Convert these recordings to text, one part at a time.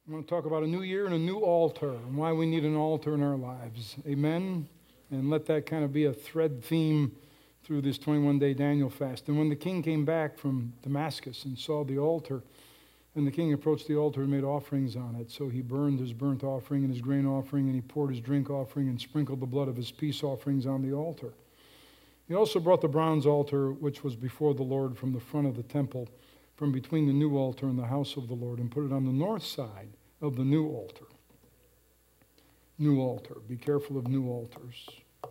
I want to talk about a new year and a new altar and why we need an altar in our lives. Amen? And let that kind of be a thread theme through this 21-day Daniel fast. And when the king came back from Damascus and saw the altar, and the king approached the altar and made offerings on it. So he burned his burnt offering and his grain offering, and he poured his drink offering and sprinkled the blood of his peace offerings on the altar. He also brought the bronze altar, which was before the Lord, from the front of the temple, from between the new altar and the house of the Lord, and put it on the north side of the new altar. New altar. Be careful of new altars.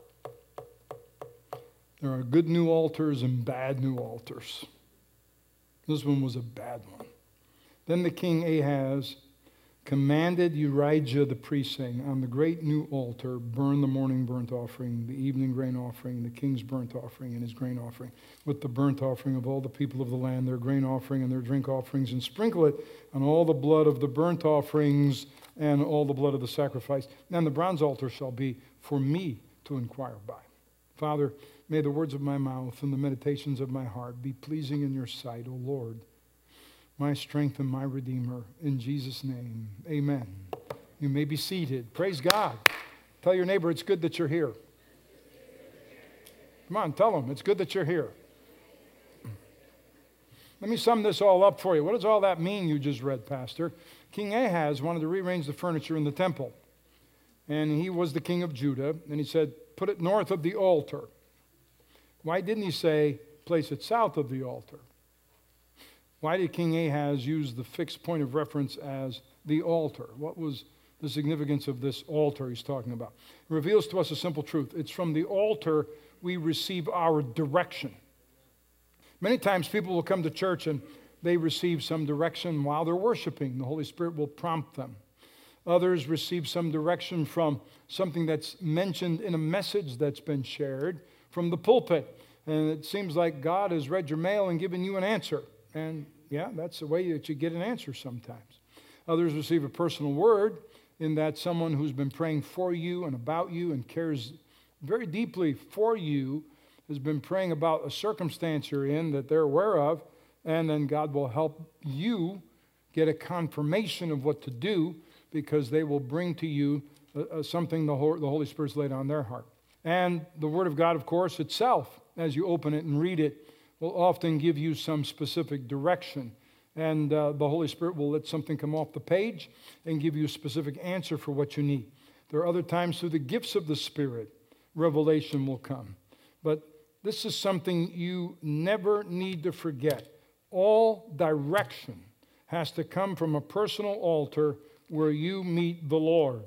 There are good new altars and bad new altars. This one was a bad one. Then the king Ahaz commanded Urijah the priest, saying, on the great new altar, burn the morning burnt offering, the evening grain offering, the king's burnt offering, and his grain offering, with the burnt offering of all the people of the land, their grain offering and their drink offerings, and sprinkle it on all the blood of the burnt offerings and all the blood of the sacrifice. And the bronze altar shall be for me to inquire by. Father, may the words of my mouth and the meditations of my heart be pleasing in your sight, O Lord, my strength and my Redeemer. In Jesus' name, amen. You may be seated. Praise God. Tell your neighbor it's good that you're here. Come on, tell them it's good that you're here. Let me sum this all up for you. What does all that mean you just read, Pastor? King Ahaz wanted to rearrange the furniture in the temple. And he was the king of Judah. And he said, put it north of the altar. Why didn't he say, place it south of the altar? Why did King Ahaz use the fixed point of reference as the altar? What was the significance of this altar he's talking about? It reveals to us a simple truth. It's from the altar we receive our direction. Many times people will come to church and they receive some direction while they're worshiping. The Holy Spirit will prompt them. Others receive some direction from something that's mentioned in a message that's been shared from the pulpit. And it seems like God has read your mail and given you an answer. And yeah, that's the way that you get an answer sometimes. Others receive a personal word in that someone who's been praying for you and about you and cares very deeply for you has been praying about a circumstance you're in that they're aware of, and then God will help you get a confirmation of what to do because they will bring to you something the Holy Spirit's laid on their heart. And the Word of God, of course, itself, as you open it and read it, will often give you some specific direction. And the Holy Spirit will let something come off the page and give you a specific answer for what you need. There are other times through the gifts of the Spirit, revelation will come. But this is something you never need to forget. All direction has to come from a personal altar where you meet the Lord.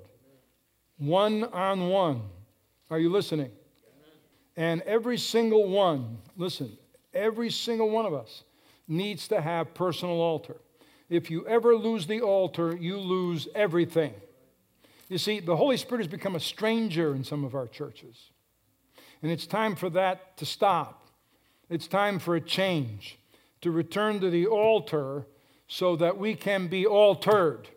One-on-one. Are you listening? And every single one, listen, every single one of us needs to have personal altar. If you ever lose the altar, you lose everything. You see, the Holy Spirit has become a stranger in some of our churches. And it's time for that to stop. It's time for a change, to return to the altar so that we can be altered,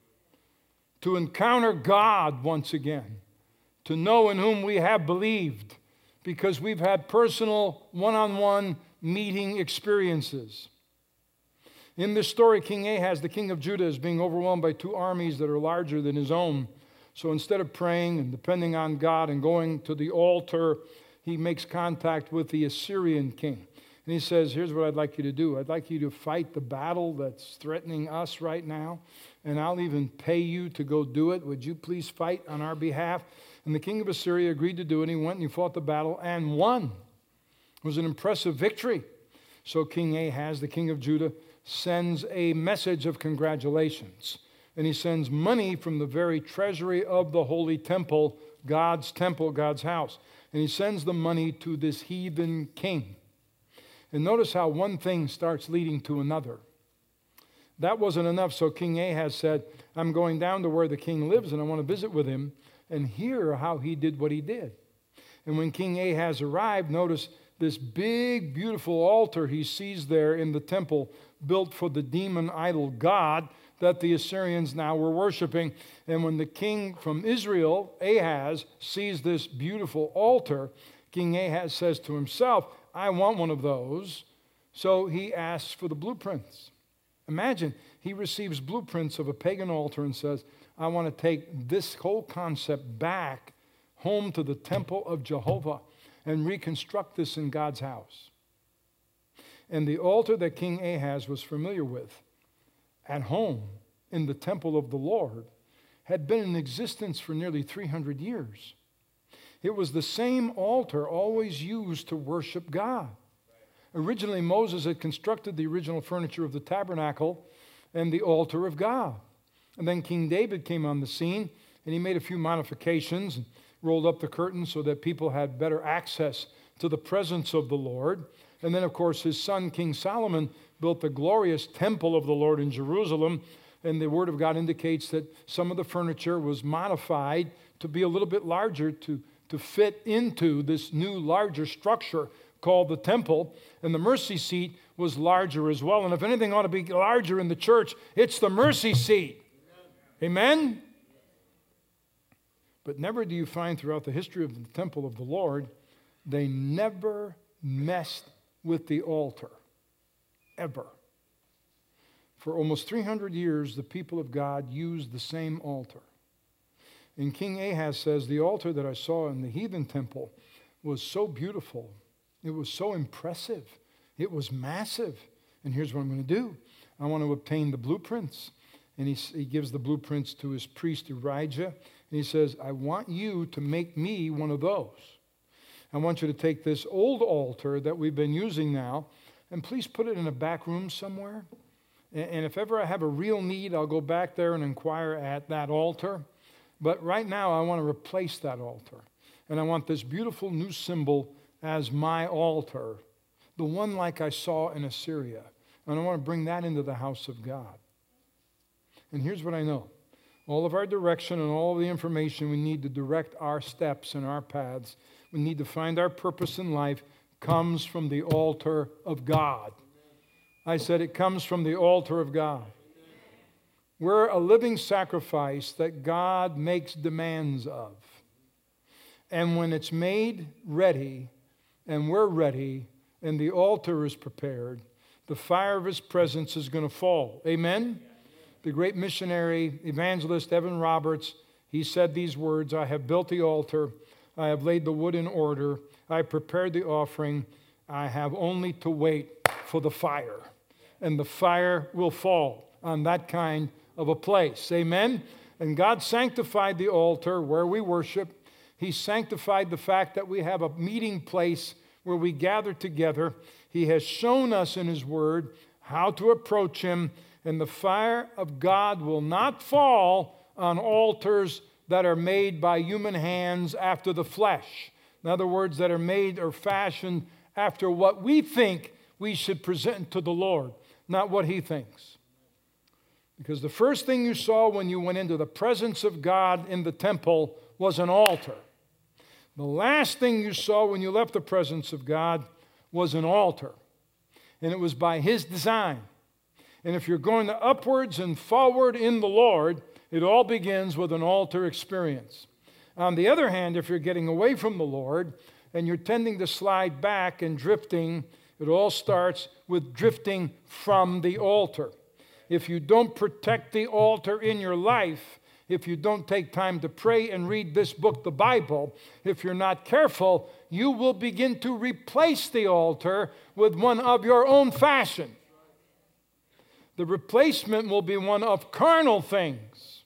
to encounter God once again, to know in whom we have believed, because we've had personal one-on-one meeting experiences. In this story, King Ahaz, the king of Judah, is being overwhelmed by two armies that are larger than his own. So instead of praying and depending on God and going to the altar, he makes contact with the Assyrian king. And he says, here's what I'd like you to do. I'd like you to fight the battle that's threatening us right now, and I'll even pay you to go do it. Would you please fight on our behalf? And the king of Assyria agreed to do it. And he went and he fought the battle and won. It was an impressive victory. So King Ahaz, the king of Judah, sends a message of congratulations. And he sends money from the very treasury of the holy temple, God's house. And he sends the money to this heathen king. And notice how one thing starts leading to another. That wasn't enough, so King Ahaz said, I'm going down to where the king lives and I want to visit with him and hear how he did what he did. And when King Ahaz arrived, notice this big, beautiful altar he sees there in the temple built for the demon idol god that the Assyrians now were worshiping. And when the king from Israel, Ahaz, sees this beautiful altar, King Ahaz says to himself, I want one of those. So he asks for the blueprints. Imagine, he receives blueprints of a pagan altar and says, I want to take this whole concept back home to the temple of Jehovah and reconstruct this in God's house. And the altar that King Ahaz was familiar with at home in the temple of the Lord had been in existence for nearly 300 years. It was the same altar always used to worship God. Originally, Moses had constructed the original furniture of the tabernacle and the altar of God. And then King David came on the scene, and he made a few modifications and rolled up the curtains so that people had better access to the presence of the Lord. And then, of course, his son, King Solomon, built the glorious temple of the Lord in Jerusalem. And the Word of God indicates that some of the furniture was modified to be a little bit larger to fit into this new larger structure called the temple. And the mercy seat was larger as well. And if anything ought to be larger in the church, it's the mercy seat. Amen? But never do you find throughout the history of the temple of the Lord, they never messed with the altar. Ever. For almost 300 years, the people of God used the same altar. And King Ahaz says, the altar that I saw in the heathen temple was so beautiful. It was so impressive. It was massive. And here's what I'm going to do. I want to obtain the blueprints. And he gives the blueprints to his priest Urijah. And he says, I want you to make me one of those. I want you to take this old altar that we've been using now, and please put it in a back room somewhere. And if ever I have a real need, I'll go back there and inquire at that altar. But right now, I want to replace that altar. And I want this beautiful new symbol as my altar, the one like I saw in Assyria. And I want to bring that into the house of God. And here's what I know. All of our direction and all of the information we need to direct our steps and our paths, we need to find our purpose in life, comes from the altar of God. I said it comes from the altar of God. We're a living sacrifice that God makes demands of. And when it's made ready, and we're ready, and the altar is prepared, the fire of His presence is going to fall. Amen? The great missionary, evangelist Evan Roberts, he said these words, I have built the altar, I have laid the wood in order, I prepared the offering, I have only to wait for the fire. And the fire will fall on that kind of a place. Amen? And God sanctified the altar where we worship. He sanctified the fact that we have a meeting place where we gather together. He has shown us in His Word how to approach Him. And the fire of God will not fall on altars that are made by human hands after the flesh. In other words, that are made or fashioned after what we think we should present to the Lord, not what He thinks. Because the first thing you saw when you went into the presence of God in the temple was an altar. The last thing you saw when you left the presence of God was an altar. And it was by His design. And if you're going to upwards and forward in the Lord, it all begins with an altar experience. On the other hand, if you're getting away from the Lord and you're tending to slide back and drifting, it all starts with drifting from the altar. If you don't protect the altar in your life, if you don't take time to pray and read this book, the Bible, if you're not careful, you will begin to replace the altar with one of your own fashion. The replacement will be one of carnal things.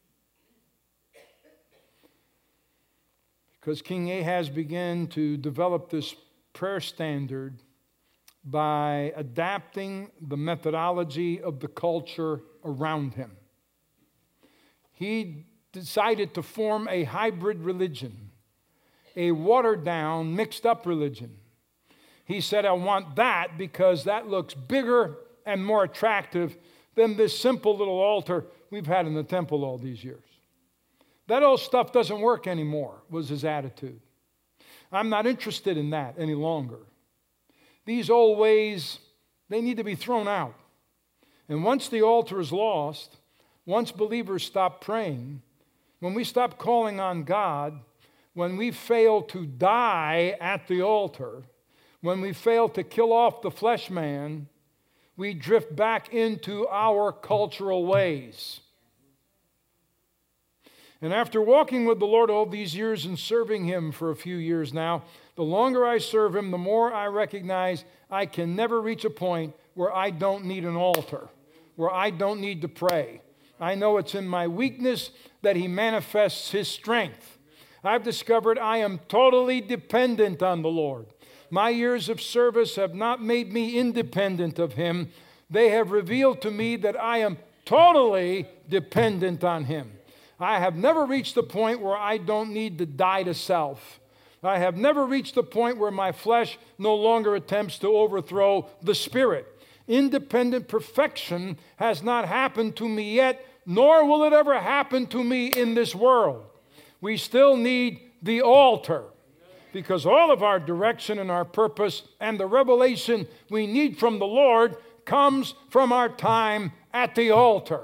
Because King Ahaz began to develop this prayer standard by adapting the methodology of the culture around him. He decided to form a hybrid religion, a watered-down, mixed-up religion. He said, I want that because that looks bigger and more attractive than this simple little altar we've had in the temple all these years. That old stuff doesn't work anymore, was his attitude. I'm not interested in that any longer. These old ways, they need to be thrown out. And once the altar is lost, once believers stop praying, when we stop calling on God, when we fail to die at the altar, when we fail to kill off the flesh man, we drift back into our cultural ways. And after walking with the Lord all these years and serving Him for a few years now, the longer I serve Him, the more I recognize I can never reach a point where I don't need an altar, where I don't need to pray. I know it's in my weakness that He manifests His strength. I've discovered I am totally dependent on the Lord. My years of service have not made me independent of Him. They have revealed to me that I am totally dependent on Him. I have never reached the point where I don't need to die to self. I have never reached the point where my flesh no longer attempts to overthrow the Spirit. Independent perfection has not happened to me yet, nor will it ever happen to me in this world. We still need the altar, because all of our direction and our purpose and the revelation we need from the Lord comes from our time at the altar.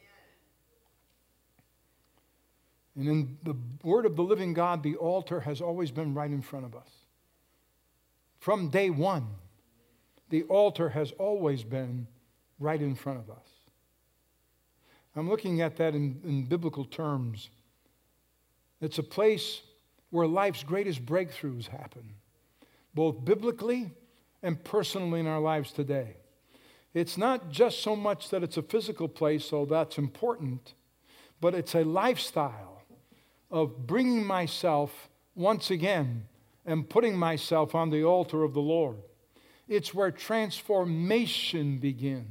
And in the Word of the living God, the altar has always been right in front of us. From day one, the altar has always been right in front of us. I'm looking at that in biblical terms. It's a place where life's greatest breakthroughs happen, both biblically and personally in our lives today. It's not just so much that it's a physical place, so that's important, but it's a lifestyle of bringing myself once again and putting myself on the altar of the Lord. It's where transformation begins.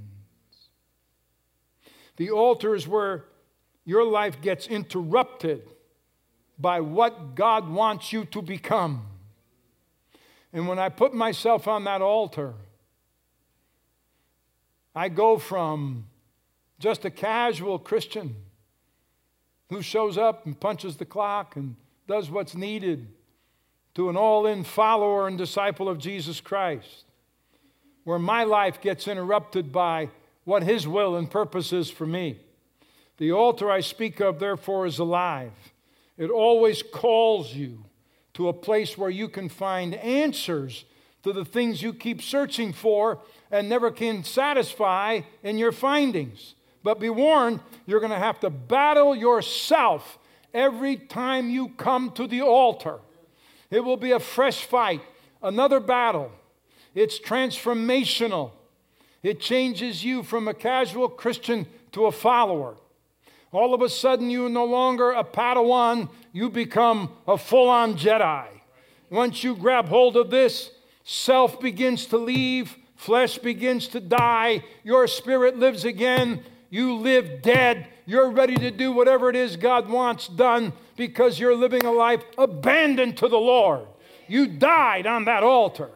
The altar is where your life gets interrupted by what God wants you to become. And when I put myself on that altar, I go from just a casual Christian who shows up and punches the clock and does what's needed to an all-in follower and disciple of Jesus Christ, where my life gets interrupted by what His will and purpose is for me. The altar I speak of, therefore, is alive. It always calls you to a place where you can find answers to the things you keep searching for and never can satisfy in your findings. But be warned, you're going to have to battle yourself every time you come to the altar. It will be a fresh fight, another battle. It's transformational. It changes you from a casual Christian to a follower. All of a sudden, you're no longer a Padawan, you become a full-on Jedi. Once you grab hold of this, self begins to leave, flesh begins to die, your spirit lives again. You live dead. You're ready to do whatever it is God wants done because you're living a life abandoned to the Lord. You died on that altar.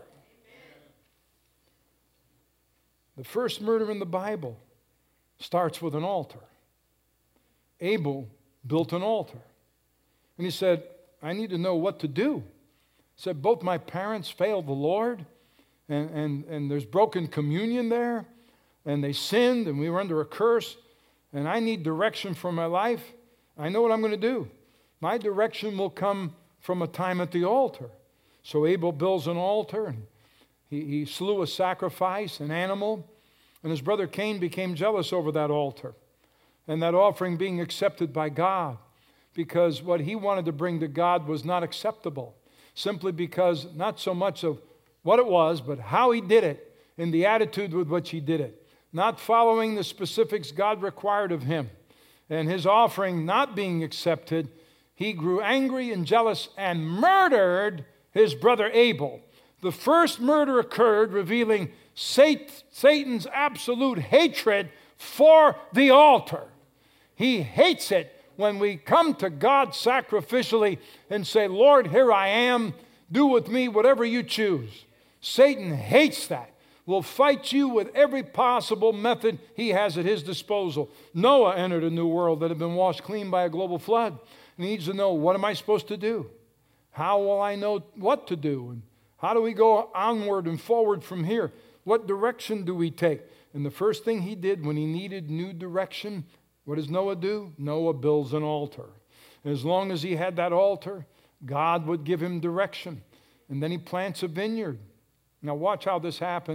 The first murder in the Bible starts with an altar. Abel built an altar. And he said, I need to know what to do. He said, both my parents failed the Lord, and there's broken communion there. And they sinned, and we were under a curse, and I need direction for my life. I know what I'm going to do. My direction will come from a time at the altar. So Abel builds an altar, and he slew a sacrifice, an animal, and his brother Cain became jealous over that altar and that offering being accepted by God, because what he wanted to bring to God was not acceptable, simply because not so much of what it was, but how he did it and the attitude with which he did it. Not following the specifics God required of him, and his offering not being accepted, he grew angry and jealous and murdered his brother Abel. The first murder occurred, revealing Satan's absolute hatred for the altar. He hates it when we come to God sacrificially and say, Lord, here I am, do with me whatever you choose. Satan hates that. Will fight you with every possible method he has at his disposal. Noah entered a new world that had been washed clean by a global flood. And he needs to know, what am I supposed to do? How will I know what to do? And how do we go onward and forward from here? What direction do we take? And the first thing he did when he needed new direction, what does Noah do? Noah builds an altar. And as long as he had that altar, God would give him direction. And then he plants a vineyard. Now watch how this happens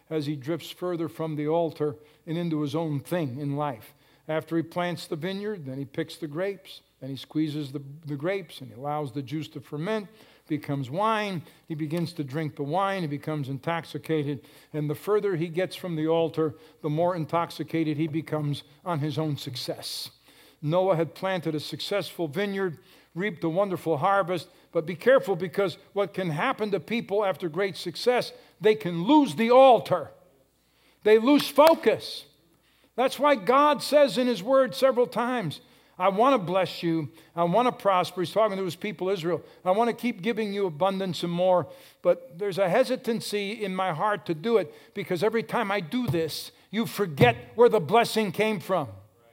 as he drifts further from the altar and into his own thing in life. After he plants the vineyard, then he picks the grapes, then he squeezes the grapes and he allows the juice to ferment, becomes wine. He begins to drink the wine, he becomes intoxicated, and the further he gets from the altar, the more intoxicated he becomes on his own success. Noah had planted a successful vineyard, reaped a wonderful harvest, but be careful, because what can happen to people after great success, they can lose the altar. They lose focus. That's why God says in his word several times, I want to bless you. I want to prosper. He's talking to his people Israel. I want to keep giving you abundance and more. But there's a hesitancy in my heart to do it, because every time I do this, you forget where the blessing came from.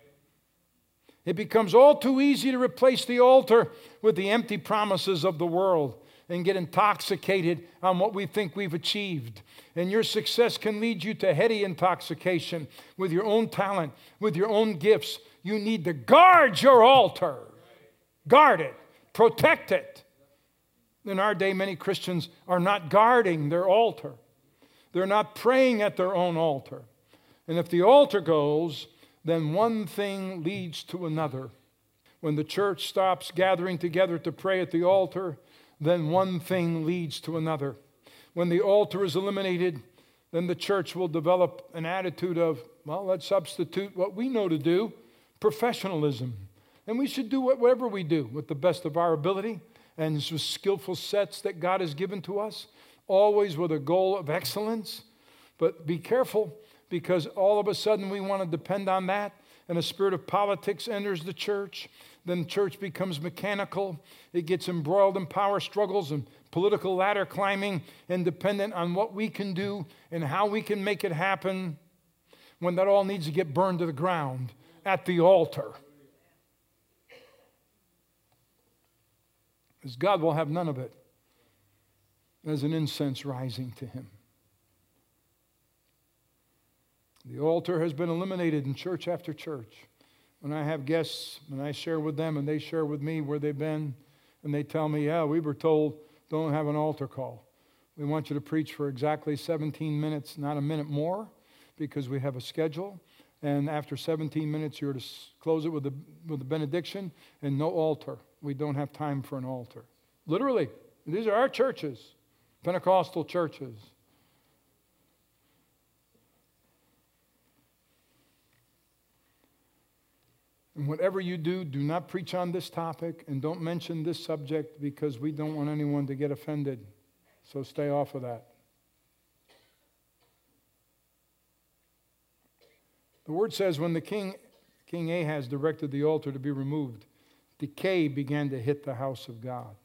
It becomes all too easy to replace the altar with the empty promises of the world and get intoxicated on what we think we've achieved. And your success can lead you to heady intoxication with your own talent, with your own gifts. You need to guard your altar. Guard it. Protect it. In our day, many Christians are not guarding their altar. They're not praying at their own altar. And if the altar goes, then one thing leads to another. When the church stops gathering together to pray at the altar, then one thing leads to another. When the altar is eliminated, then the church will develop an attitude of, well, let's substitute what we know to do, professionalism. And we should do whatever we do with the best of our ability and with skillful sets that God has given to us, always with a goal of excellence. But be careful, because all of a sudden we want to depend on that, and a spirit of politics enters the church. Then the church becomes mechanical. It gets embroiled in power struggles and political ladder climbing, and dependent on what we can do and how we can make it happen, when that all needs to get burned to the ground at the altar. Because God will have none of it as an incense rising to him. The altar has been eliminated in church after church. When I have guests and I share with them and they share with me where they've been, and they tell me, yeah, we were told don't have an altar call. We want you to preach for exactly 17 minutes, not a minute more, because we have a schedule. And after 17 minutes, you're to close it with a benediction and no altar. We don't have time for an altar. Literally, these are our churches, Pentecostal churches. And whatever you do, do not preach on this topic and don't mention this subject, because we don't want anyone to get offended. So stay off of that. The word says when the King Ahaz directed the altar to be removed, decay began to hit the house of God.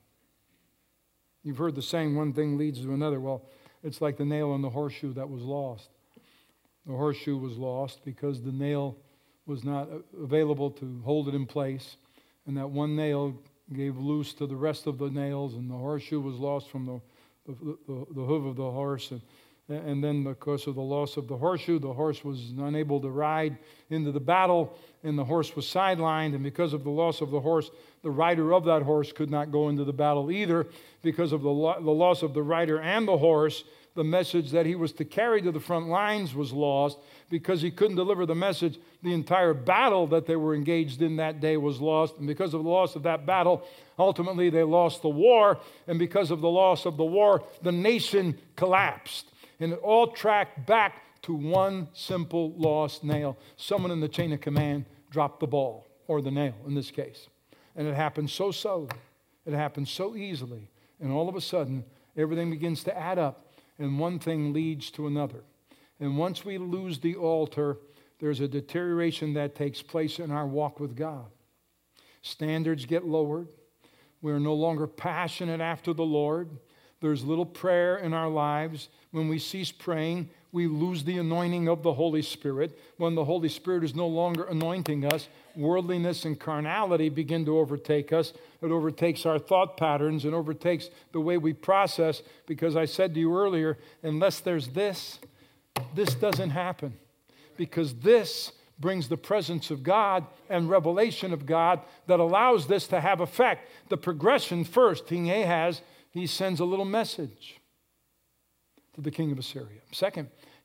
You've heard the saying, one thing leads to another. Well, it's like the nail in the horseshoe that was lost. The horseshoe was lost because the nail was not available to hold it in place, and that one nail gave loose to the rest of the nails, and the horseshoe was lost from the hoof of the horse, and then because of the loss of the horseshoe, the horse was unable to ride into the battle, and the horse was sidelined, and because of the loss of the horse, the rider of that horse could not go into the battle either. Because of the loss of the rider and the horse, the message that he was to carry to the front lines was lost. Because he couldn't deliver the message, the entire battle that they were engaged in that day was lost. And because of the loss of that battle, ultimately they lost the war. And because of the loss of the war, the nation collapsed. And it all tracked back to one simple lost nail. Someone in the chain of command dropped the ball, or the nail in this case. And it happened so subtly. It happened so easily. And all of a sudden, everything begins to add up, and one thing leads to another. And once we lose the altar, there's a deterioration that takes place in our walk with God. Standards get lowered. We're no longer passionate after the Lord. There's little prayer in our lives. When we cease praying, we lose the anointing of the Holy Spirit. When the Holy Spirit is no longer anointing us, worldliness and carnality begin to overtake us. It overtakes our thought patterns and overtakes the way we process, because I said to you earlier, unless there's this doesn't happen, because this brings the presence of God and revelation of God that allows this to have effect. The progression first, King Ahaz, he sends a little message to the king of Assyria. Second,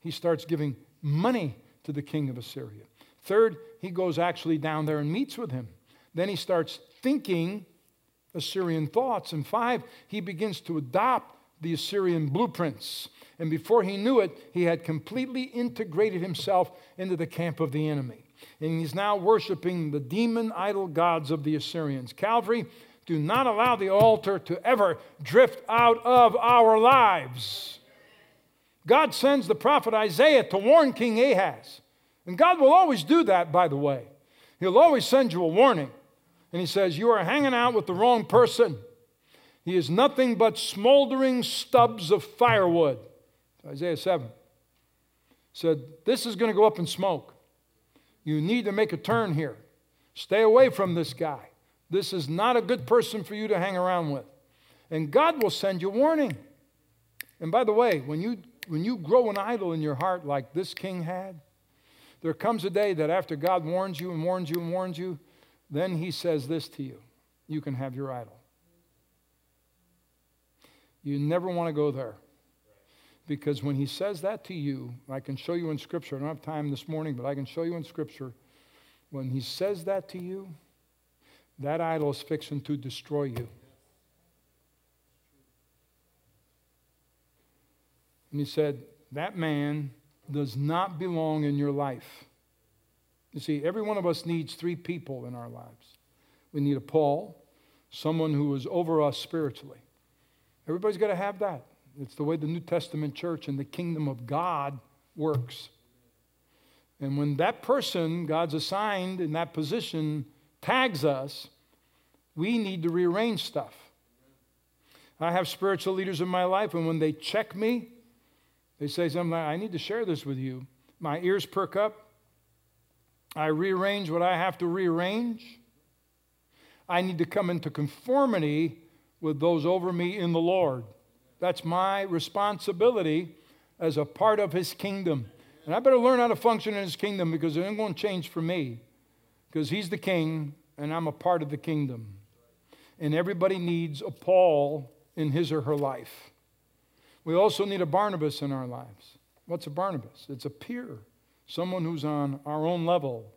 he starts giving money to the king of Assyria. Third, he goes actually down there and meets with him. Then he starts thinking Assyrian thoughts. And 5, he begins to adopt the Assyrian blueprints. And before he knew it, he had completely integrated himself into the camp of the enemy. And he's now worshiping the demon idol gods of the Assyrians. Calvary, do not allow the altar to ever drift out of our lives. God sends the prophet Isaiah to warn King Ahaz. And God will always do that, by the way. He'll always send you a warning. And he says, you are hanging out with the wrong person. He is nothing but smoldering stubs of firewood. Isaiah 7 said, this is going to go up in smoke. You need to make a turn here. Stay away from this guy. This is not a good person for you to hang around with. And God will send you warning. And by the way, when you grow an idol in your heart like this king had, there comes a day that after God warns you and warns you and warns you, then he says this to you: you can have your idol. You never want to go there. Because when he says that to you, I can show you in Scripture. I don't have time this morning, but I can show you in Scripture. When he says that to you, that idol is fixing to destroy you. And he said, that man does not belong in your life. You see, every one of us needs 3 people in our lives. We need a Paul, someone who is over us spiritually. Everybody's got to have that. It's the way the New Testament church and the kingdom of God works. And when that person God's assigned in that position tags us, we need to rearrange stuff. I have spiritual leaders in my life, and when they check me, they say something like, I need to share this with you. My ears perk up. I rearrange what I have to rearrange. I need to come into conformity with those over me in the Lord. That's my responsibility as a part of his kingdom. And I better learn how to function in his kingdom, because it ain't going to change for me. Because he's the king and I'm a part of the kingdom. And everybody needs a Paul in his or her life. We also need a Barnabas in our lives. What's a Barnabas? It's a peer, someone who's on our own level.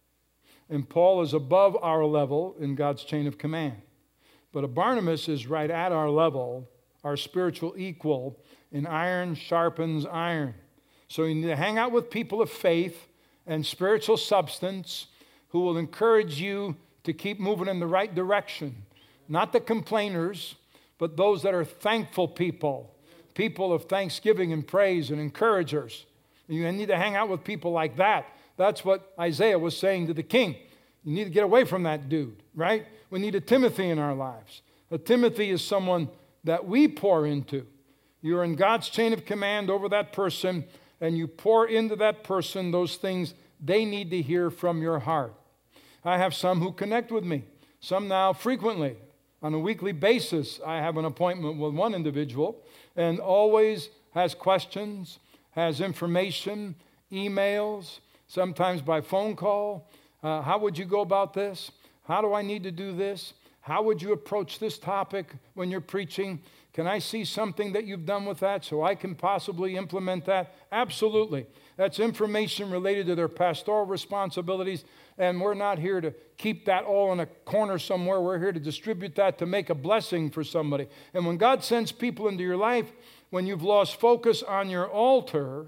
And Paul is above our level in God's chain of command. But a Barnabas is right at our level, our spiritual equal, and iron sharpens iron. So you need to hang out with people of faith and spiritual substance who will encourage you to keep moving in the right direction. Not the complainers, but those that are thankful people, people of thanksgiving and praise and encouragers. You need to hang out with people like that. That's what Isaiah was saying to the king. You need to get away from that dude, right? We need a Timothy in our lives. A Timothy is someone that we pour into. You're in God's chain of command over that person, and you pour into that person those things they need to hear from your heart. I have some who connect with me, some now frequently. On a weekly basis, I have an appointment with one individual, and always has questions, has information, emails, sometimes by phone call. How would you go about this? How do I need to do this? How would you approach this topic when you're preaching? Can I see something that you've done with that so I can possibly implement that? Absolutely. That's information related to their pastoral responsibilities, and we're not here to keep that all in a corner somewhere. We're here to distribute that to make a blessing for somebody. And when God sends people into your life, when you've lost focus on your altar,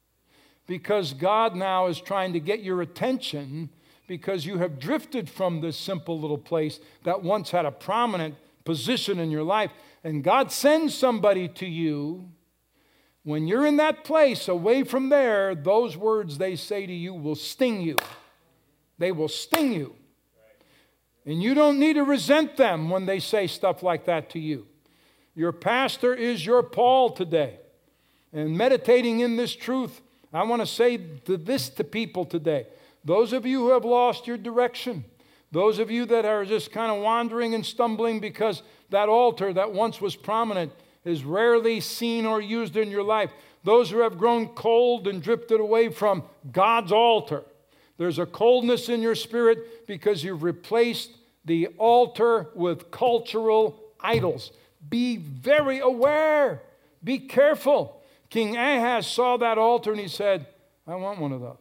because God now is trying to get your attention, because you have drifted from this simple little place that once had a prominent position in your life, and God sends somebody to you, when you're in that place, away from there, those words they say to you will sting you. They will sting you. And you don't need to resent them when they say stuff like that to you. Your pastor is your Paul today. And meditating in this truth, I want to say this to people today. Those of you who have lost your direction, those of you that are just kind of wandering and stumbling because that altar that once was prominent is rarely seen or used in your life, those who have grown cold and drifted away from God's altar, there's a coldness in your spirit because you've replaced the altar with cultural idols. Be very aware. Be careful. King Ahaz saw that altar and he said, I want one of those.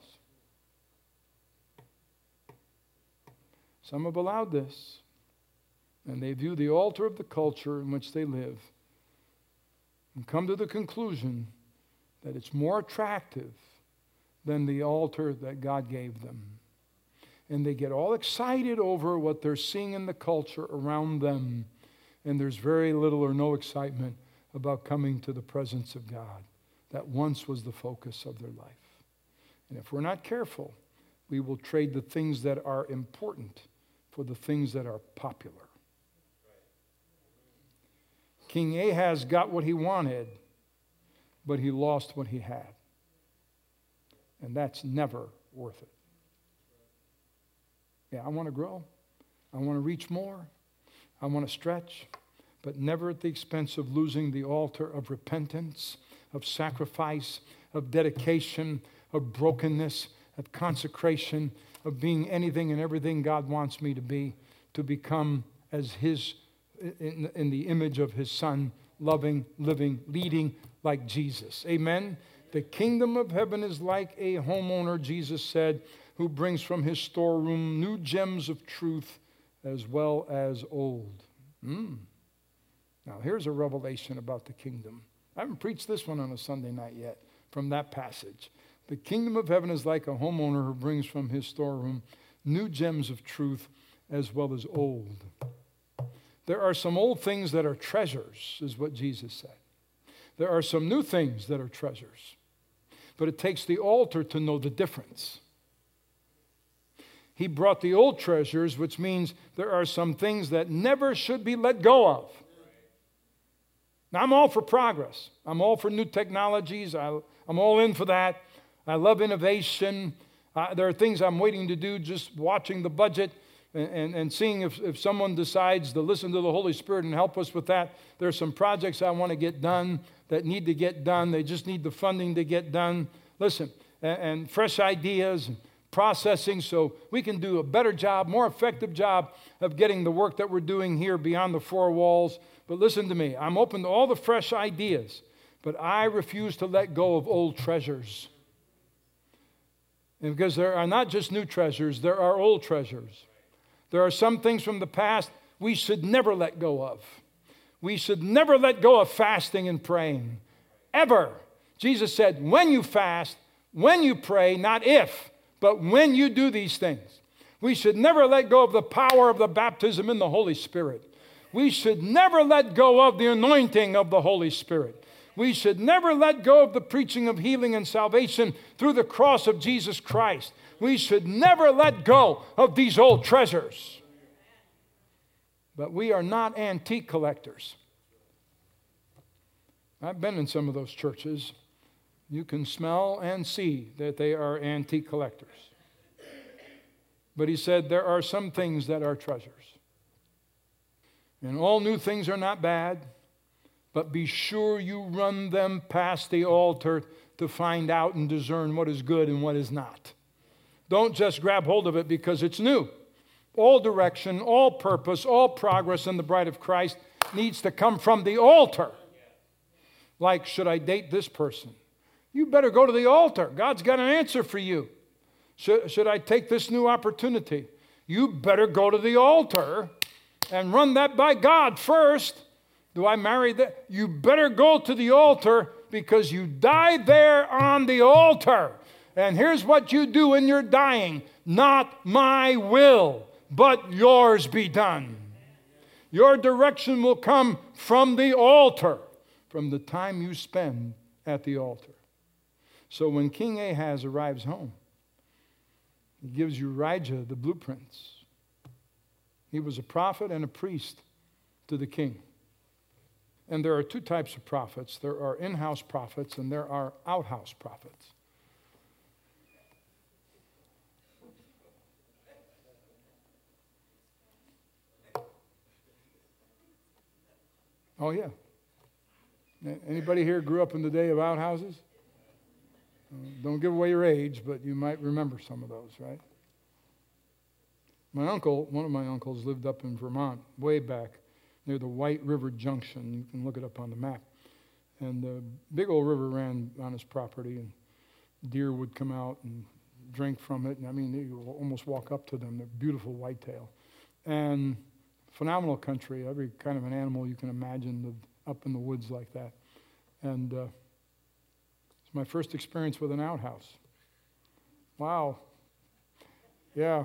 Some have allowed this, and they view the altar of the culture in which they live and come to the conclusion that it's more attractive than the altar that God gave them. And they get all excited over what they're seeing in the culture around them, and there's very little or no excitement about coming to the presence of God that once was the focus of their life. And if we're not careful, we will trade the things that are important for the things that are popular. King Ahaz got what he wanted, but he lost what he had. And that's never worth it. Yeah, I want to grow. I want to reach more. I want to stretch, but never at the expense of losing the altar of repentance, of sacrifice, of dedication, of brokenness, of consecration, of being anything and everything God wants me to be, to become as His, in the image of His Son, loving, living, leading like Jesus. Amen? The kingdom of heaven is like a homeowner, Jesus said, who brings from his storeroom new gems of truth as well as old. Now, here's a revelation about the kingdom. I haven't preached this one on a Sunday night yet from that passage. The kingdom of heaven is like a homeowner who brings from his storeroom new gems of truth as well as old. There are some old things that are treasures, is what Jesus said. There are some new things that are treasures. But it takes the altar to know the difference. He brought the old treasures, which means there are some things that never should be let go of. Now, I'm all for progress. I'm all for new technologies. I'm all in for that. I love innovation. There are things I'm waiting to do, just watching the budget and seeing if someone decides to listen to the Holy Spirit and help us with that. There are some projects I want to get done that need to get done. They just need the funding to get done. Listen, and fresh ideas and processing so we can do a better job, more effective job of getting the work that we're doing here beyond the four walls. But listen to me. I'm open to all the fresh ideas, but I refuse to let go of old treasures. And because there are not just new treasures, there are old treasures. There are some things from the past we should never let go of. We should never let go of fasting and praying. Ever. Jesus said, when you fast, when you pray, not if, but when you do these things. We should never let go of the power of the baptism in the Holy Spirit. We should never let go of the anointing of the Holy Spirit. We should never let go of the preaching of healing and salvation through the cross of Jesus Christ. We should never let go of these old treasures. But we are not antique collectors. I've been in some of those churches. You can smell and see that they are antique collectors. But he said there are some things that are treasures. And all new things are not bad, but be sure you run them past the altar to find out and discern what is good and what is not. Don't just grab hold of it because it's new. All direction, all purpose, all progress in the bride of Christ needs to come from the altar. Like, should I date this person? You better go to the altar. God's got an answer for you. Should I take this new opportunity? You better go to the altar and run that by God first. Do I marry that? You better go to the altar because you died there on the altar. And here's what you do in your dying. Not my will, but yours be done. Your direction will come from the altar, from the time you spend at the altar. So when King Ahaz arrives home, he gives Urijah the blueprints. He was a prophet and a priest to the king. And there are two types of prophets. There are in-house prophets and there are out-house prophets. Oh, yeah. Anybody here grew up in the day of outhouses? Don't give away your age, but you might remember some of those, right? My uncle, one of my uncles, lived up in Vermont way back near the White River Junction. You can look it up on the map. And the big old river ran on his property, and deer would come out and drink from it. And I mean, you almost walk up to them. They're beautiful whitetail. And phenomenal country. Every kind of an animal you can imagine lived up in the woods like that. And it's my first experience with an outhouse. Wow. Yeah.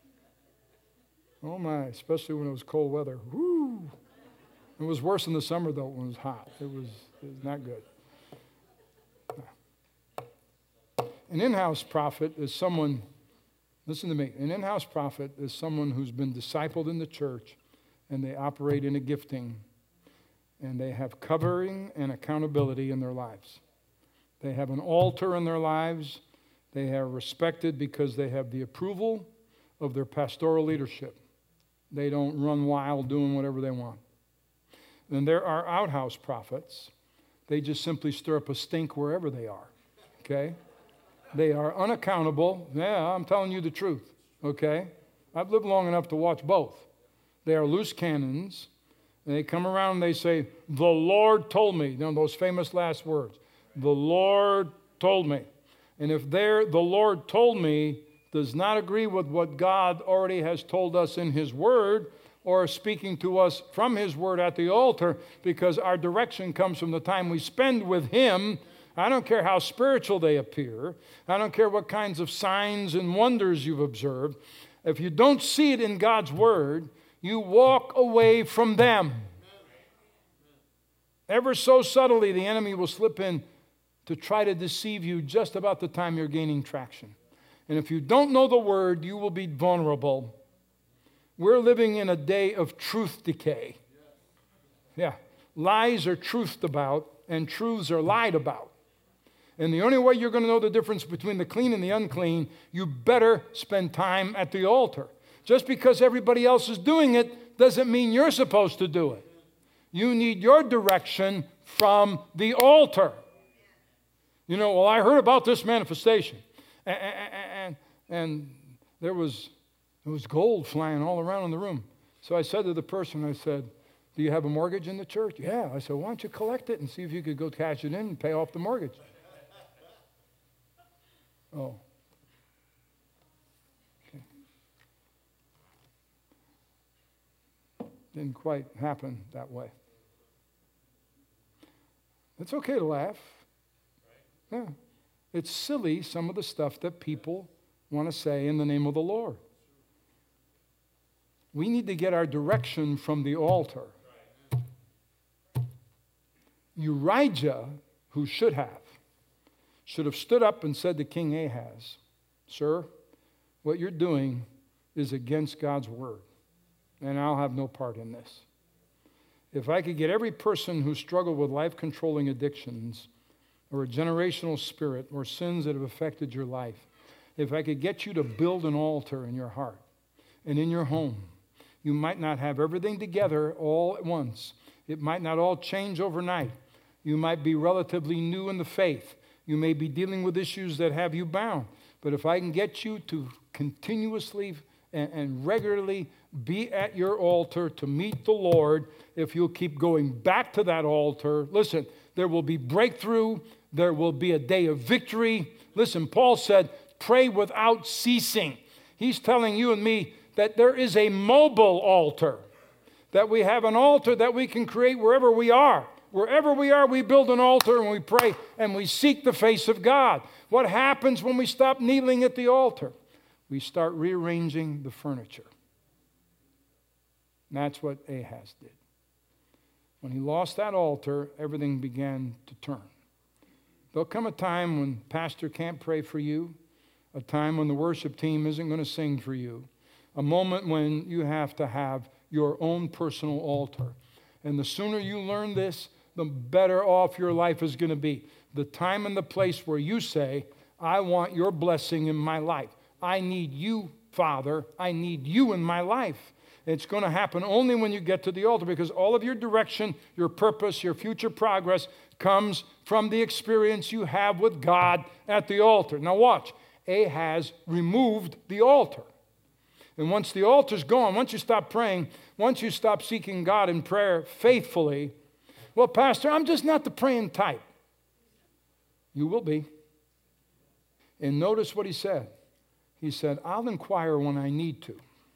Oh my, especially when it was cold weather. Woo! It was worse in the summer, though, when it was hot. It was not good. An in-house prophet is someone, listen to me, an in-house prophet is someone who's been discipled in the church, and they operate in a gifting, and they have covering and accountability in their lives. They have an altar in their lives. They are respected because they have the approval of their pastoral leadership. They don't run wild doing whatever they want. Then there are outhouse prophets. They just simply stir up a stink wherever they are, okay? They are unaccountable. Yeah, I'm telling you the truth, okay? I've lived long enough to watch both. They are loose cannons. They come around and they say, the Lord told me. You know, those famous last words. The Lord told me. And if the Lord told me does not agree with what God already has told us in His Word, or speaking to us from His Word at the altar, because our direction comes from the time we spend with Him. I don't care how spiritual they appear. I don't care what kinds of signs and wonders you've observed. If you don't see it in God's Word, you walk away from them. Ever so subtly, the enemy will slip in to try to deceive you just about the time you're gaining traction. And if you don't know the Word, you will be vulnerable. We're living in a day of truth decay. Yeah. Lies are truthed about, and truths are lied about. And the only way you're going to know the difference between the clean and the unclean, you better spend time at the altar. Just because everybody else is doing it doesn't mean you're supposed to do it. You need your direction from the altar. You know, well, I heard about this manifestation. And there was gold flying all around in the room. So I said to the person, I said, do you have a mortgage in the church? Yeah. I said, why don't you collect it and see if you could go cash it in and pay off the mortgage? Oh. Okay. Didn't quite happen that way. It's okay to laugh. Yeah. It's silly, some of the stuff that people want to say in the name of the Lord. We need to get our direction from the altar. Urijah, who should have stood up and said to King Ahaz, sir, what you're doing is against God's word, and I'll have no part in this. If I could get every person who struggled with life-controlling addictions or a generational spirit or sins that have affected your life, if I could get you to build an altar in your heart and in your home, you might not have everything together all at once. It might not all change overnight. You might be relatively new in the faith. You may be dealing with issues that have you bound. But if I can get you to continuously and regularly be at your altar to meet the Lord, if you'll keep going back to that altar, listen, there will be breakthrough. There will be a day of victory. Listen, Paul said, pray without ceasing. He's telling you and me that there is a mobile altar, that we have an altar that we can create wherever we are. Wherever we are, we build an altar and we pray and we seek the face of God. What happens when we stop kneeling at the altar? We start rearranging the furniture. And that's what Ahaz did. When he lost that altar, everything began to turn. There'll come a time when pastor can't pray for you, a time when the worship team isn't going to sing for you, a moment when you have to have your own personal altar. And the sooner you learn this, the better off your life is going to be. The time and the place where you say, I want your blessing in my life. I need you, Father. I need you in my life. It's going to happen only when you get to the altar, because all of your direction, your purpose, your future progress comes from the experience you have with God at the altar. Now watch. Ahaz removed the altar. And once the altar's gone, once you stop praying, once you stop seeking God in prayer faithfully, Well, Pastor, I'm just not the praying type. You will be. And notice what he said. He said, I'll inquire when I need to.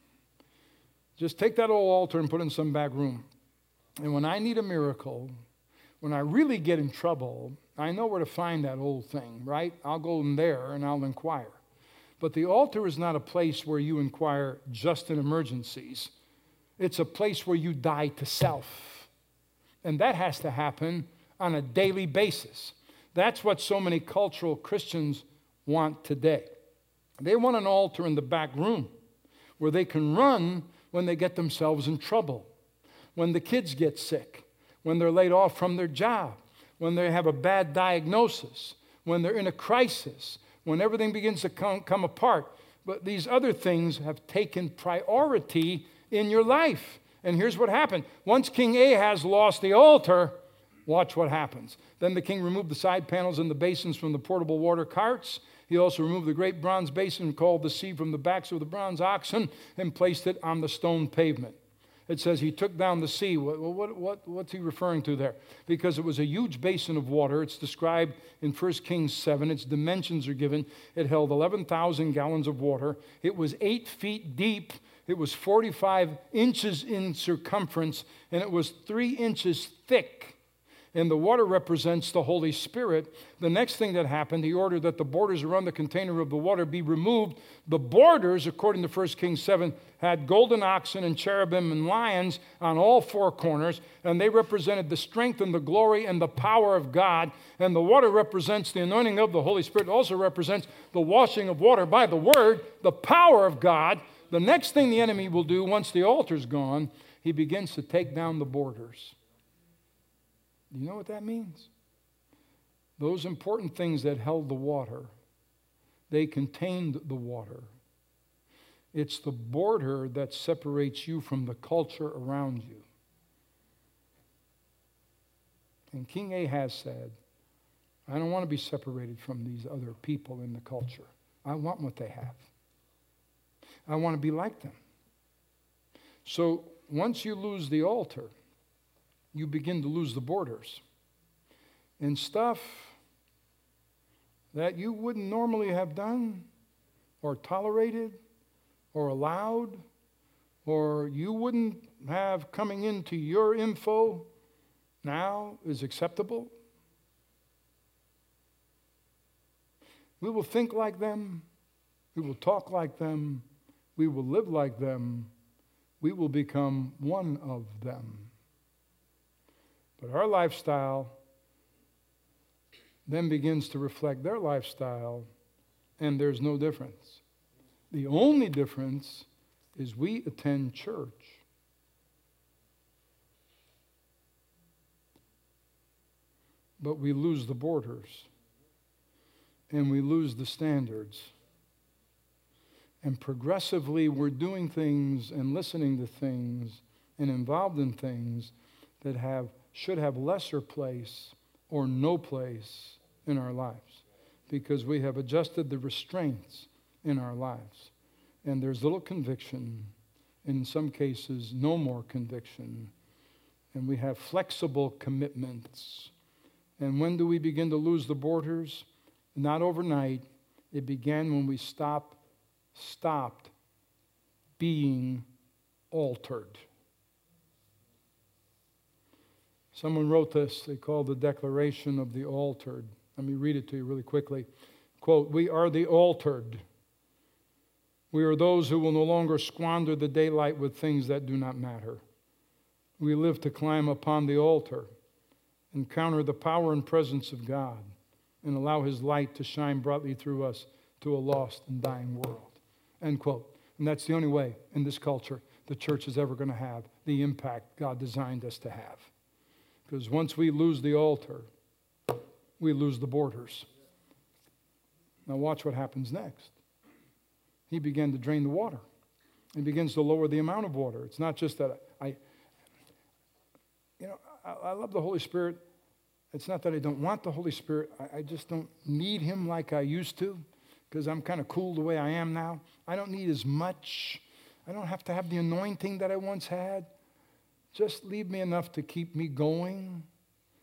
Just take that old altar and put it in some back room. And when I need a miracle, when I really get in trouble, I know where to find that old thing, right? I'll go in there and I'll inquire. But the altar is not a place where you inquire just in emergencies. It's a place where you die to self. And that has to happen on a daily basis. That's what so many cultural Christians want today. They want an altar in the back room where they can run when they get themselves in trouble, when the kids get sick, when they're laid off from their job, when they have a bad diagnosis, when they're in a crisis, when everything begins to come apart. But these other things have taken priority in your life. And here's what happened. Once King Ahaz lost the altar, watch what happens. Then the king removed the side panels and the basins from the portable water carts. He also removed the great bronze basin called the sea from the backs of the bronze oxen and placed it on the stone pavement. It says he took down the sea. What's he referring to there? Because it was a huge basin of water. It's described in 1 Kings 7. Its dimensions are given. It held 11,000 gallons of water. It was 8 feet deep. It was 45 inches in circumference, and it was 3 inches thick. And the water represents the Holy Spirit. The next thing that happened, he ordered that the borders around the container of the water be removed. The borders, according to 1 Kings 7, had golden oxen and cherubim and lions on all 4 corners, and they represented the strength and the glory and the power of God. And the water represents the anointing of the Holy Spirit. It also represents the washing of water by the Word, the power of God. The next thing the enemy will do once the altar's gone, he begins to take down the borders. Do you know what that means? Those important things that held the water, they contained the water. It's the border that separates you from the culture around you. And King Ahaz said, I don't want to be separated from these other people in the culture. I want what they have. I want to be like them. So once you lose the altar, you begin to lose the borders. And stuff that you wouldn't normally have done or tolerated or allowed or you wouldn't have coming into your info now is acceptable. We will think like them. We will talk like them. We will live like them. We will become one of them. But our lifestyle then begins to reflect their lifestyle, and there's no difference. The only difference is we attend church. But we lose the borders, and we lose the standards. And progressively, we're doing things and listening to things and involved in things that should have lesser place or no place in our lives because we have adjusted the restraints in our lives. And there's little conviction, in some cases, no more conviction. And we have flexible commitments. And when do we begin to lose the borders? Not overnight. It began when we stopped being altered. Someone wrote this, they called the Declaration of the Altered. Let me read it to you really quickly. Quote, we are the altered. We are those who will no longer squander the daylight with things that do not matter. We live to climb upon the altar, encounter the power and presence of God, and allow His light to shine brightly through us to a lost and dying world. End quote. And that's the only way in this culture the church is ever going to have the impact God designed us to have. Because once we lose the altar, we lose the borders. Now watch what happens next. He began to drain the water. He begins to lower the amount of water. It's not just that I love the Holy Spirit. It's not that I don't want the Holy Spirit. I just don't need Him like I used to because I'm kind of cool the way I am now. I don't need as much. I don't have to have the anointing that I once had. Just leave me enough to keep me going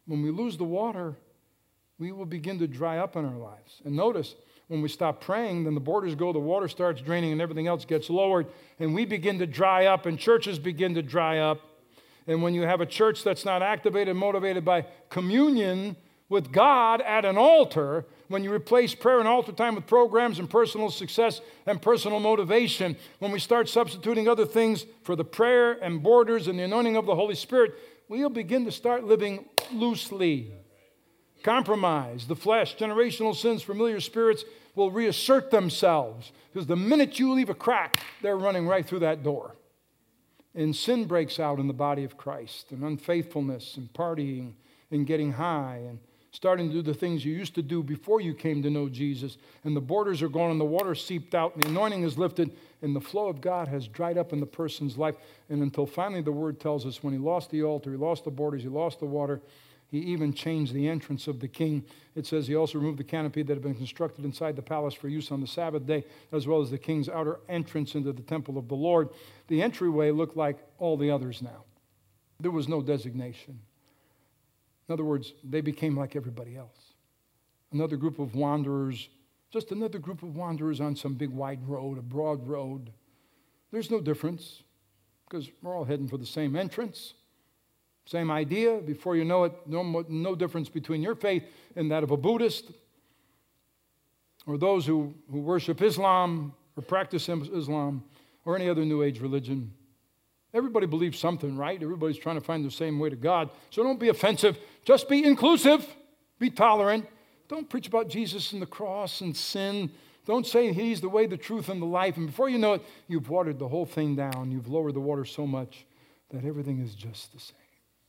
When we lose the water, we will begin to dry up in our lives. And notice, when we stop praying, then the borders go, the water starts draining, and everything else gets lowered, and we begin to dry up, and churches begin to dry up. And when you have a church that's not activated, motivated by communion with God at an altar, when you replace prayer and altar time with programs and personal success and personal motivation, when we start substituting other things for the prayer and borders and the anointing of the Holy Spirit, we'll begin to start living loosely. Compromise, the flesh, generational sins, familiar spirits will reassert themselves. Because the minute you leave a crack, they're running right through that door. And sin breaks out in the body of Christ, and unfaithfulness and partying and getting high and starting to do the things you used to do before you came to know Jesus. And the borders are gone and the water seeped out and the anointing is lifted and the flow of God has dried up in the person's life. And until finally the word tells us when he lost the altar, he lost the borders, he lost the water, he even changed the entrance of the king. It says he also removed the canopy that had been constructed inside the palace for use on the Sabbath day, as well as the king's outer entrance into the temple of the Lord. The entryway looked like all the others now. There was no designation. In other words, they became like everybody else. Another group of wanderers, just another group of wanderers on some big wide road, a broad road. There's no difference because we're all heading for the same entrance. Same idea. Before you know it, no difference between your faith and that of a Buddhist or those who worship Islam or practice Islam or any other New Age religion. Everybody believes something, right? Everybody's trying to find the same way to God. So don't be offensive. Just be inclusive. Be tolerant. Don't preach about Jesus and the cross and sin. Don't say he's the way, the truth, and the life. And before you know it, you've watered the whole thing down. You've lowered the water so much that everything is just the same.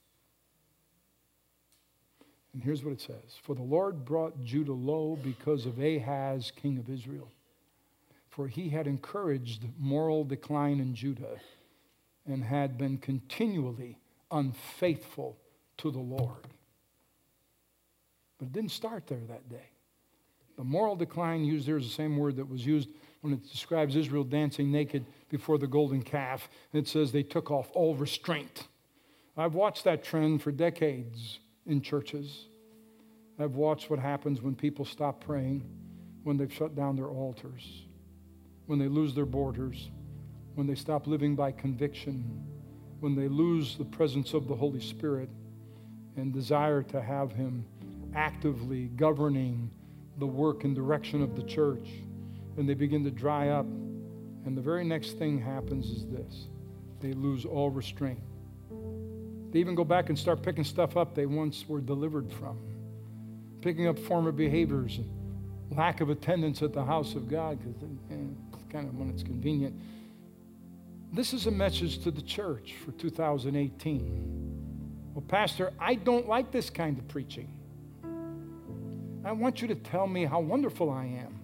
And here's what it says. For the Lord brought Judah low because of Ahaz, king of Israel. For he had encouraged moral decline in Judah and had been continually unfaithful to the Lord. But it didn't start there that day. The moral decline used there is the same word that was used when it describes Israel dancing naked before the golden calf. It says they took off all restraint. I've watched that trend for decades in churches. I've watched what happens when people stop praying, when they've shut down their altars, when they lose their borders, when they stop living by conviction, when they lose the presence of the Holy Spirit and desire to have him actively governing the work and direction of the church, and they begin to dry up. And the very next thing happens is this. They lose all restraint. They even go back and start picking stuff up they once were delivered from, picking up former behaviors, and lack of attendance at the house of God, because kind of when it's convenient. This is a message to the church for 2018. Well, Pastor, I don't like this kind of preaching. I want you to tell me how wonderful I am.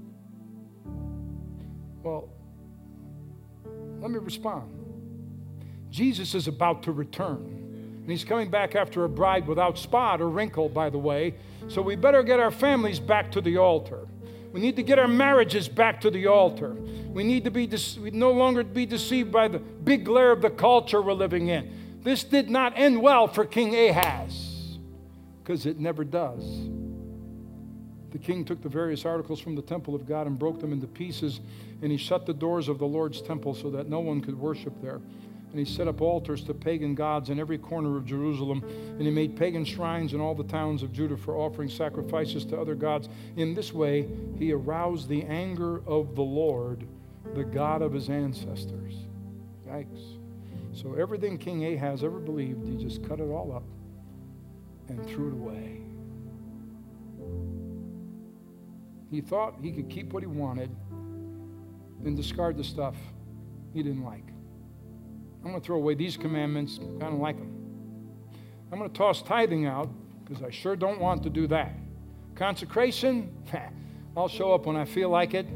Well, let me respond. Jesus is about to return. And he's coming back after a bride without spot or wrinkle, by the way. So we better get our families back to the altar. We need to get our marriages back to the altar. We need to no longer be deceived by the big glare of the culture we're living in. This did not end well for King Ahaz, because it never does. The king took the various articles from the temple of God and broke them into pieces, and he shut the doors of the Lord's temple so that no one could worship there. And he set up altars to pagan gods in every corner of Jerusalem. And he made pagan shrines in all the towns of Judah for offering sacrifices to other gods. In this way, he aroused the anger of the Lord, the God of his ancestors. Yikes. So everything King Ahaz ever believed, he just cut it all up and threw it away. He thought he could keep what he wanted and discard the stuff he didn't like. I'm going to throw away these commandments. I don't like them. I'm going to toss tithing out because I sure don't want to do that. Consecration, I'll show up when I feel like it.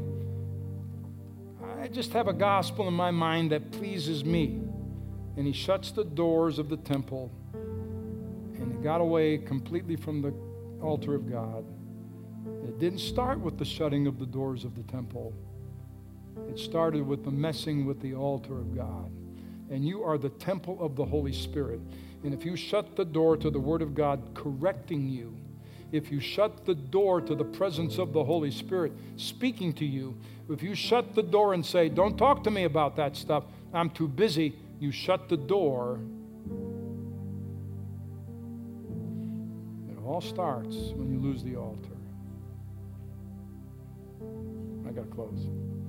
I just have a gospel in my mind that pleases me. And he shuts the doors of the temple, and he got away completely from the altar of God. It didn't start with the shutting of the doors of the temple. It started with the messing with the altar of God. And you are the temple of the Holy Spirit. And if you shut the door to the Word of God correcting you, if you shut the door to the presence of the Holy Spirit speaking to you, if you shut the door and say, don't talk to me about that stuff, I'm too busy, you shut the door. It all starts when you lose the altar. I got to close.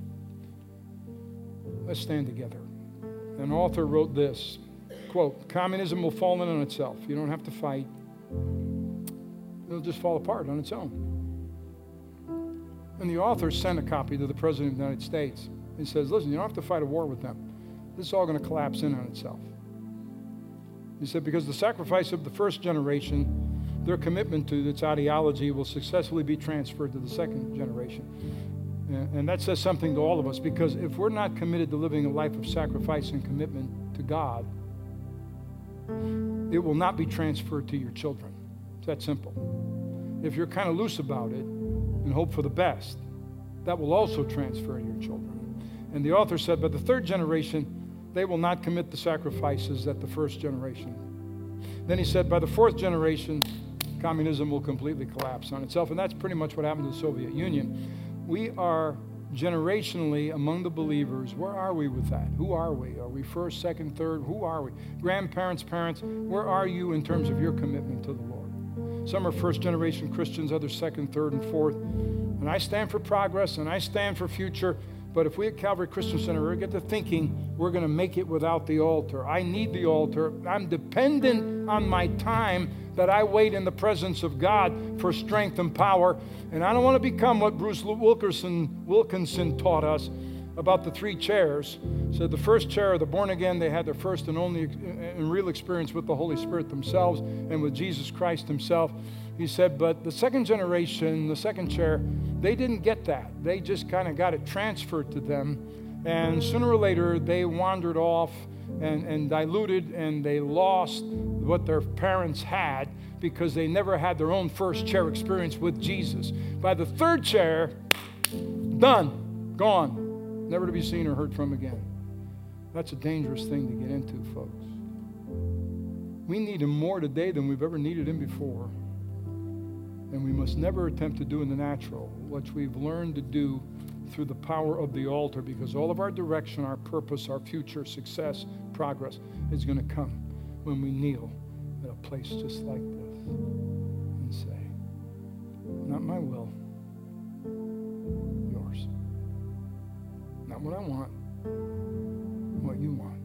Let's stand together. An author wrote this, quote, communism will fall in on itself. You don't have to fight. It'll just fall apart on its own. And the author sent a copy to the President of the United States. He says, listen, you don't have to fight a war with them. This is all going to collapse in on itself. He said, because the sacrifice of the first generation, their commitment to its ideology will successfully be transferred to the second generation. And that says something to all of us, because if we're not committed to living a life of sacrifice and commitment to God, it will not be transferred to your children. It's that simple. If you're kind of loose about it and hope for the best, that will also transfer to your children. And the author said, by the third generation, they will not commit the sacrifices that the first generation. Then he said, by the fourth generation, communism will completely collapse on itself. And that's pretty much what happened to the Soviet Union. We are generationally among the believers. Where are we with that? Who are we? Are we first, second, third? Who are we? Grandparents, parents, where are you in terms of your commitment to the Lord? Some are first generation Christians, others second, third, and fourth. And I stand for progress and I stand for future. But if we at Calvary Christian Center ever get to thinking we're going to make it without the altar, I need the altar. I'm dependent on my time that I wait in the presence of God for strength and power. And I don't want to become what Bruce Wilkinson taught us about the three chairs. So the first chair, the born again, they had their first and only and real experience with the Holy Spirit themselves and with Jesus Christ himself. He said, but the second generation, the second chair, they didn't get that. They just kind of got it transferred to them. And sooner or later, they wandered off and diluted, and they lost what their parents had because they never had their own first chair experience with Jesus. By the third chair, done, gone, never to be seen or heard from again. That's a dangerous thing to get into, folks. We need him more today than we've ever needed him before. And we must never attempt to do in the natural what we've learned to do through the power of the altar, because all of our direction, our purpose, our future success, progress is going to come when we kneel at a place just like this and say, not my will, yours. Not what I want, what you want.